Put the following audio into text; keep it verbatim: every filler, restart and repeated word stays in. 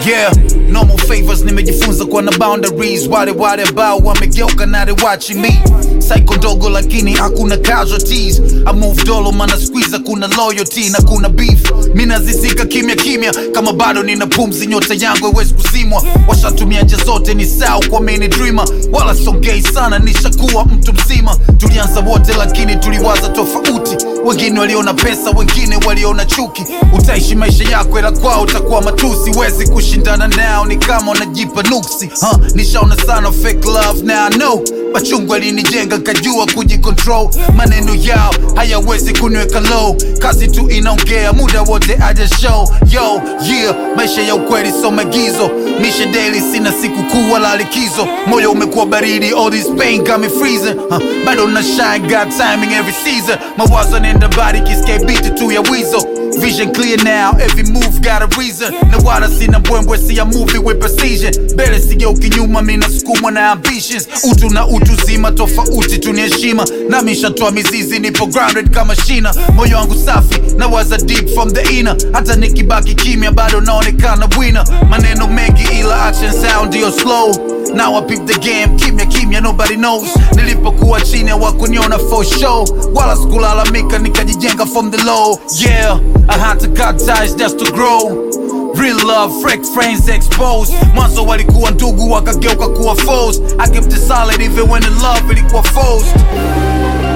Yeah, normal favors nimejifunza kwa na boundaries. Wale wale ambao wamegeuka na they watching me. Psycho ndogo lakini hakuna casualties. I move dolo mana squeeze kuna loyalty na kuna beef. Mina zizika kimya kimya kama bado nina pumzi, nyota yangu haiwezi kusimwa. Washatumia njia zote ni sawa kwa mini dreamer. Wala songei sana nishakuwa mtu mzima. Tulianza wote lakini tuliwaza tofauti. Wengine waliona pesa, wengine waliona chuki. Utaishi maisha yako ila kwao utakuwa matusi. Wezi kushindana nao ni kama unajipa nuksi. huh? Nishaona sana fake love now I know. Machungu alinijenga kajua kujicontrol. Maneno yao hayawezi kuniweka low. Kazi tu inaongea muda wote aja show. Yo, yeah, maisha ya ukweli so magizo. Mishe daily sina siku kuu wala likizo. Moyo umekuwa baridi, all this pain got me freezing. huh? Bado na shine, got timing every season. Mawazo nenda body kiske beat tu ya wizo. Vision clear now, every move got a reason. Na wala sina mbwembwe, see a movie with precision. Bele sigeuki nyuma, mina sukumwa na ambitions. Utu na utu zima, tofauti tuniheshima. Na mishatoa mizizi, nipo grounded kama shina. Moyo wangu safi, na waza deep from the inner. Hata nikibaki kimya, bado naonekana winner. Maneno mengi ila action sound ndio slow. Now I peep the game, kimya kimya nobody knows. Nilipokuwa chini hawakuniona for show. Wala sikulalamika nikajijenga from the low. Yeah, I had to cut ties just to grow. Real love, fake friends exposed. Mwanzo walikuwa ndugu wakageuka kuwa foes. I kept it solid even when the love ilikuwa forced.